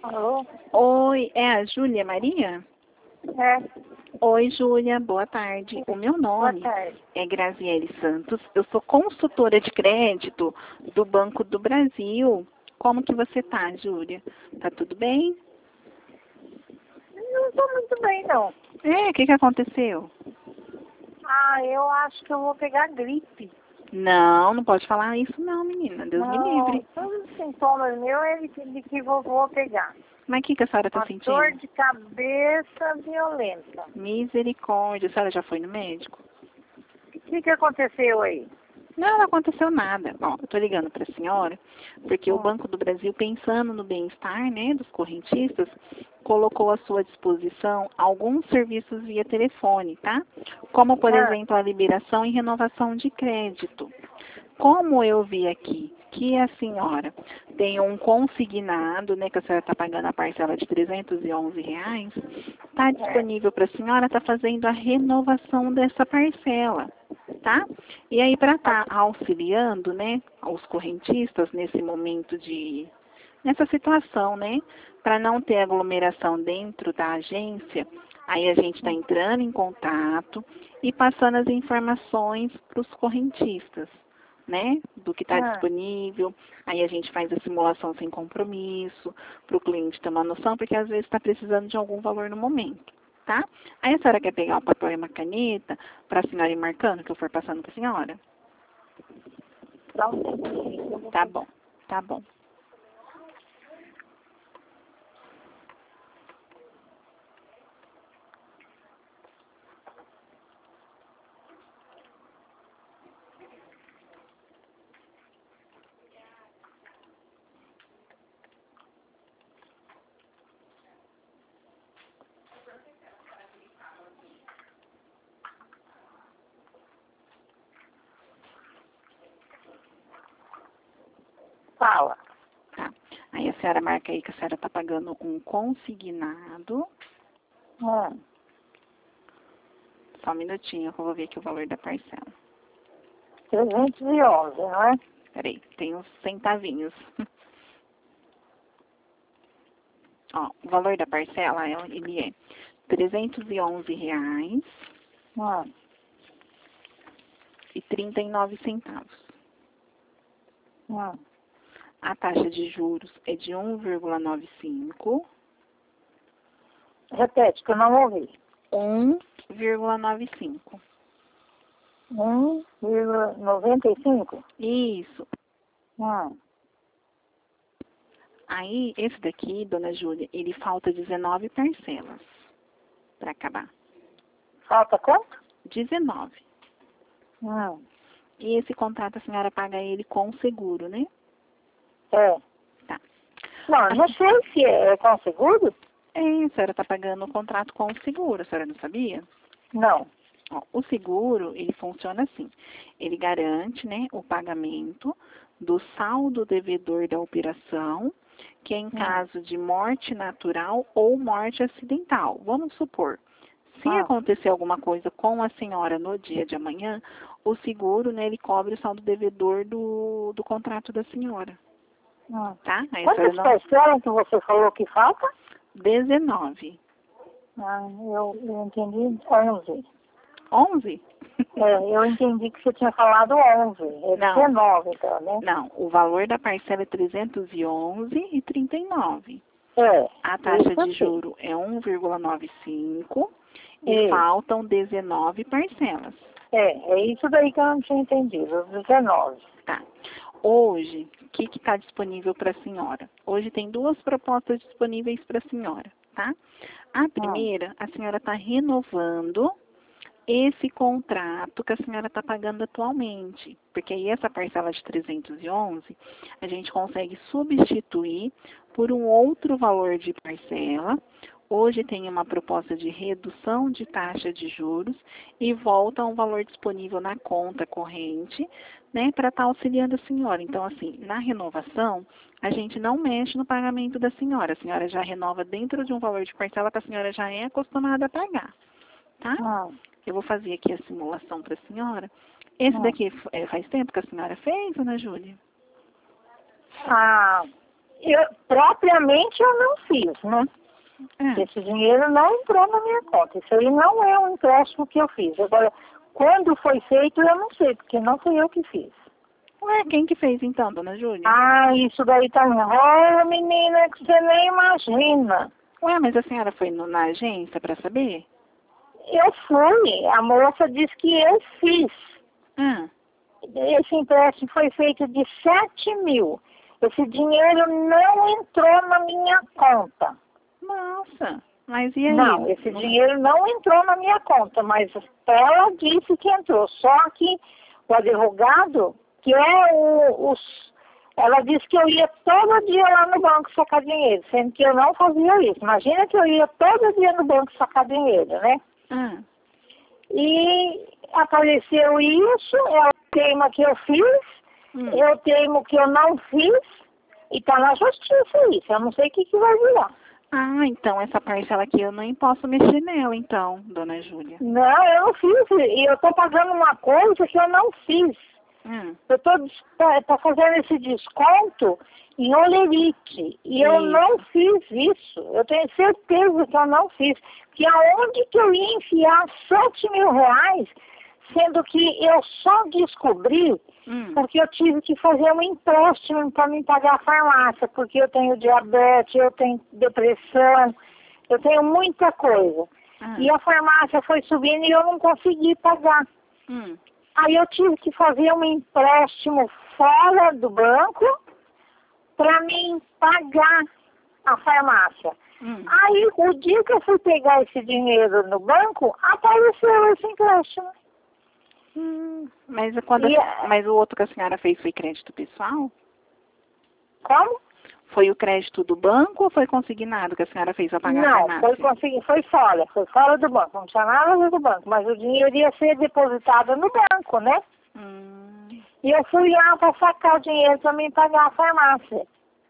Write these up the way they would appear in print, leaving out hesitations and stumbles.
Alô? Oi, é a Júlia Maria? É, Oi, Júlia, boa tarde. O meu boa nome tarde. é Graziele Santos. Eu sou consultora de crédito do Banco do Brasil. Como que você tá, Júlia? Tá tudo bem? Não estou muito bem, não. O que aconteceu? Eu acho que eu vou pegar gripe. Não, não pode falar isso não, menina. Deus me Não, livre. todos os sintomas meus é de que vou pegar. Mas o que a senhora tá Uma dor sentindo? de cabeça violenta. Misericórdia. A senhora já foi no médico? O que aconteceu aí? Não aconteceu nada. Bom, eu tô ligando para a senhora porque o Hum. Banco do Brasil, pensando no bem-estar, né, dos correntistas, colocou à sua disposição alguns serviços via telefone, tá? Como, por Ah, exemplo, a liberação e renovação de crédito. Como eu vi aqui que a senhora tem um consignado, né, que a senhora está pagando a parcela de R$ 311, está disponível para a senhora estar fazendo a renovação dessa parcela, tá? E aí, para estar auxiliando, né, os correntistas nesse momento nessa situação, né, para não ter aglomeração dentro da agência, aí a gente está entrando em contato e passando as informações para os correntistas, né, do que está ah. disponível. Aí a gente faz a simulação sem compromisso, para o cliente ter uma noção, porque às vezes está precisando de algum valor no momento, tá? Aí a senhora quer pegar o papel e uma caneta para a senhora ir marcando, que eu for passando para a senhora? Dá um tempinho. Eu vou Tá pegar. bom, tá bom. Fala. Tá. Aí a senhora marca aí que a senhora está pagando um consignado. Hum. Só um minutinho, que eu vou ver aqui o valor da parcela. 311, não é? Peraí, tem uns centavinhos. Ó, o valor da parcela, ele é R$ 311,39. Hum. Hum. A taxa de juros é de 1,95. Repete, que eu não ouvi. 1,95. 1,95? Isso. Hum. Aí, esse daqui, dona Júlia, ele falta 19 parcelas para acabar. Falta quanto? 19. Hum. E esse contrato a senhora paga ele com seguro, né? É. Tá. Não, não sei se é com seguro. A senhora está pagando o contrato com seguro, a senhora não sabia? Não. Ó, o seguro, ele funciona assim. Ele garante, né, o pagamento do saldo devedor da operação, que é em caso de morte natural ou morte acidental. Vamos supor, se acontecer alguma coisa com a senhora no dia de amanhã, o seguro, né, ele cobre o saldo devedor do contrato da senhora, tá? Aí a senhora Quantas não... parcelas que você falou que falta? 19. Eu entendi 11. 11? Eu entendi que você tinha falado 11. É Não. 19, então, né? Não, o valor da parcela é 311,39. É. A taxa Isso de sim. juro é 1,95 e Isso. faltam 19 parcelas. É isso daí que eu não tinha entendido, os 19. Tá. Hoje, o que está disponível para a senhora? Hoje tem duas propostas disponíveis para a senhora, tá? A primeira, a senhora está renovando esse contrato que a senhora está pagando atualmente, porque aí essa parcela de 311 a gente consegue substituir por um outro valor de parcela. Hoje tem uma proposta de redução de taxa de juros e volta a um valor disponível na conta corrente, né, para estar auxiliando a senhora. Então, assim, na renovação, a gente não mexe no pagamento da senhora. A senhora já renova dentro de um valor de parcela que a senhora já é acostumada a pagar, tá? Eu vou fazer aqui a simulação para a senhora. Esse daqui faz tempo que a senhora fez, Ana Júlia? Propriamente eu não fiz, né? Esse dinheiro não entrou na minha conta. Isso aí não é um empréstimo que eu fiz. Agora, quando foi feito, eu não sei, porque não fui eu que fiz. Ué, quem que fez então, dona Júlia? Ah, isso daí tá enrolo, menina, que você nem imagina. Ué, mas a senhora foi na agência para saber? Eu fui. A moça disse que eu fiz. Esse empréstimo foi feito de 7 mil. Esse dinheiro não entrou na minha conta. Nossa, mas e aí? Não, esse dinheiro não entrou na minha conta, mas ela disse que entrou. Só que o advogado, que é ela disse que eu ia todo dia lá no banco sacar dinheiro, sendo que eu não fazia isso. Imagina que eu ia todo dia no banco sacar dinheiro, né? E apareceu isso, ela teima que eu fiz, eu teimo que eu não fiz, e tá na justiça isso. Eu não sei o que vai virar. Ah, então essa parcela aqui eu nem posso mexer nela, então, dona Júlia. Não, eu não fiz. E eu tô pagando uma coisa que eu não fiz. Eu tô fazendo esse desconto em olerite. E eu não fiz isso. Eu tenho certeza que eu não fiz. Porque aonde que eu ia enfiar 7 mil reais, sendo que eu só descobri porque eu tive que fazer um empréstimo para me pagar a farmácia, porque eu tenho diabetes, eu tenho depressão, eu tenho muita coisa. E a farmácia foi subindo e eu não consegui pagar. Aí eu tive que fazer um empréstimo fora do banco para me pagar a farmácia. Aí o dia que eu fui pegar esse dinheiro no banco, apareceu esse empréstimo. Mas, mas o outro que a senhora fez foi crédito pessoal? Como? Foi o crédito do banco ou foi consignado que a senhora fez para pagar a farmácia? Não, foi fora do banco, não tinha nada a ver com o banco, mas o dinheiro ia ser depositado no banco, né? E eu fui lá para sacar o dinheiro para me pagar a farmácia.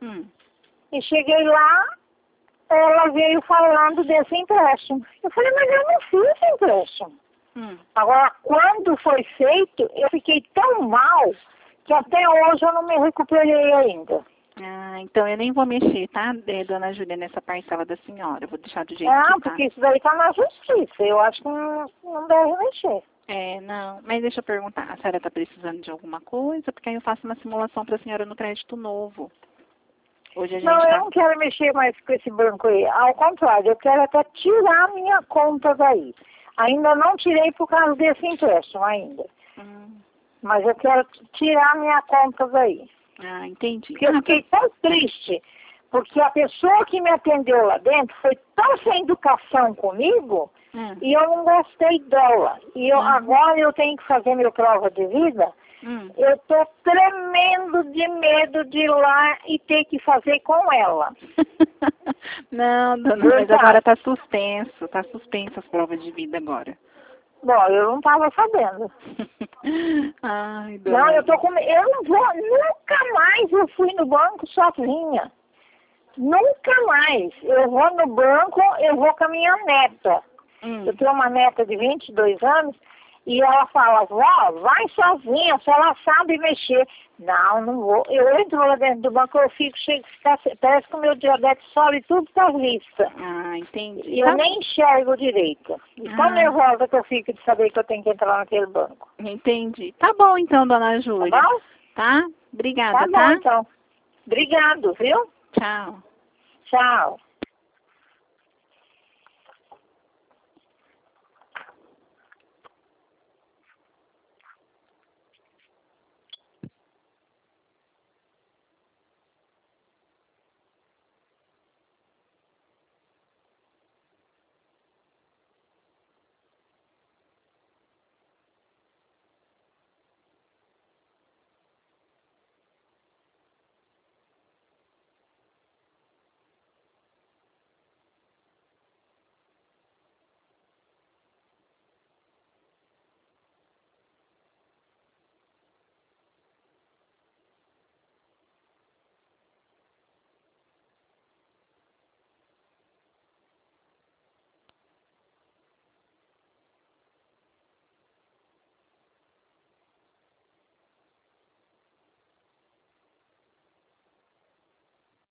E cheguei lá, ela veio falando desse empréstimo. Eu falei, mas eu não fiz esse empréstimo. Agora, quando foi feito, eu fiquei tão mal que até hoje eu não me recuperei ainda. Ah, então eu nem vou mexer, tá, dona Júlia, nessa parcela da senhora. Eu vou deixar do jeito que tá. Porque isso daí tá na justiça. Eu acho que não deve mexer. Não. Mas deixa eu perguntar, a senhora tá precisando de alguma coisa? Porque aí eu faço uma simulação pra senhora no crédito novo. Hoje a gente eu não quero mexer mais com esse banco aí. Ao contrário, eu quero até tirar a minha conta daí. Ainda não tirei por causa desse empréstimo ainda. Mas eu quero tirar a minha conta daí. Ah, entendi. Porque eu fiquei tão triste, porque a pessoa que me atendeu lá dentro foi tão sem educação comigo, e eu não gostei dela. E agora eu tenho que fazer minha prova de vida. Eu tô tremendo de medo de ir lá e ter que fazer com ela. Não, dona, mas agora tá suspenso as provas de vida agora. Bom, eu não tava sabendo. Ai, dona. Não, eu não vou, nunca mais eu fui no banco sozinha. Nunca mais. Eu vou no banco, eu vou com a minha neta. Eu tenho uma neta de 22 anos e ela fala, vó, vai sozinha, se ela sabe mexer. Não vou. Eu entro lá dentro do banco, eu fico, parece que o meu diabetes sobe tudo para vista. Ah, entendi. E eu nem enxergo direito. E tão nervosa que eu fico de saber que eu tenho que entrar naquele banco. Entendi. Tá bom então, dona Júlia. Tá bom? Tá? Obrigada, tá? Tá bom, então. Obrigado, viu? Tchau. Tchau.